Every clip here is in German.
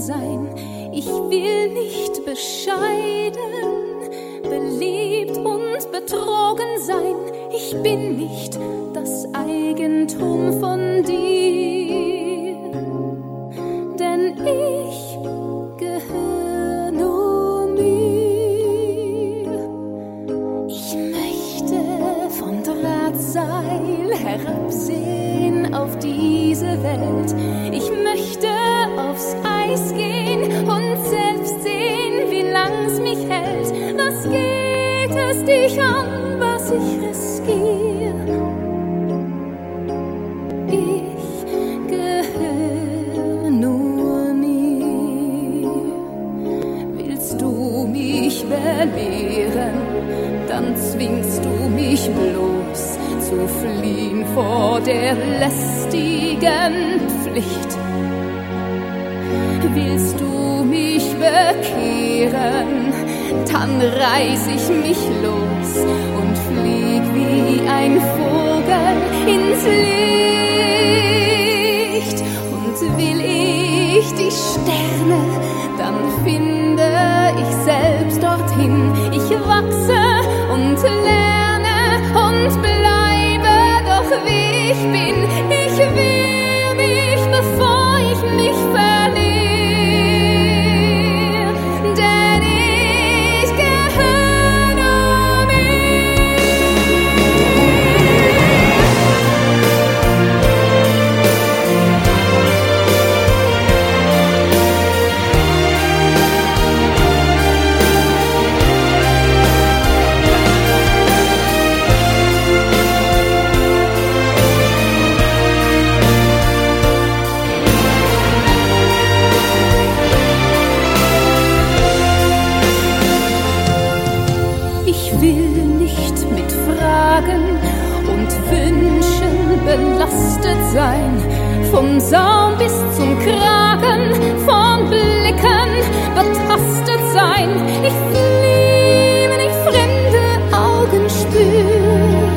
sein. Ich will nicht bescheiden, beliebt und betrogen sein. Ich bin nicht das Eigentum von dir, denn ich gehöre nur mir. Ich möchte vom Drahtseil herabsehen auf diese Welt. Ich möchte aufs Eis gehen und selbst sehen, wie lang's mich hält. Was geht es dich an, was ich riskiere? Ich gehöre nur mir. Willst du mich belehren, dann zwingst du mich bloß zu fliehen vor der lästigen Pflicht. Willst du mich bekehren, dann reiß ich mich los und flieg wie ein Vogel ins Licht. Und will ich die Sterne, dann finde ich selbst dorthin. Ich wachse und lerne und bleibe doch wie ich bin. Ich will mich, bevor ich mich verliere. Belastet sein, vom Saum bis zum Kragen, von Blicken betastet sein. Ich flieh, wenn ich fremde Augen spür,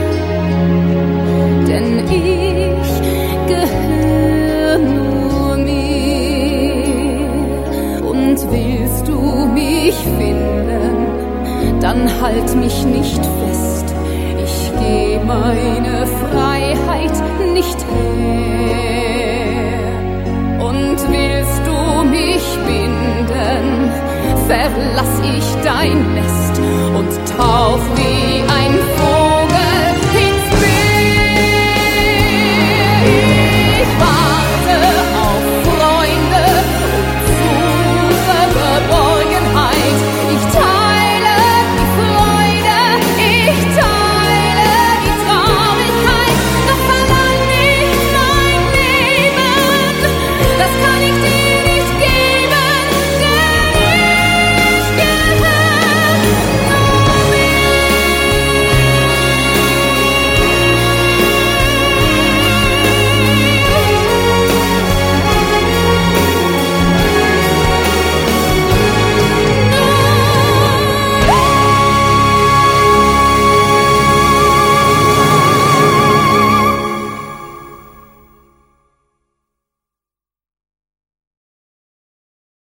denn ich gehöre nur mir. Und willst du mich finden, dann halt mich nicht fest. Ich geh meine Freiheit nicht her. Und willst du mich binden, verlass ich dein Nest und tauch wie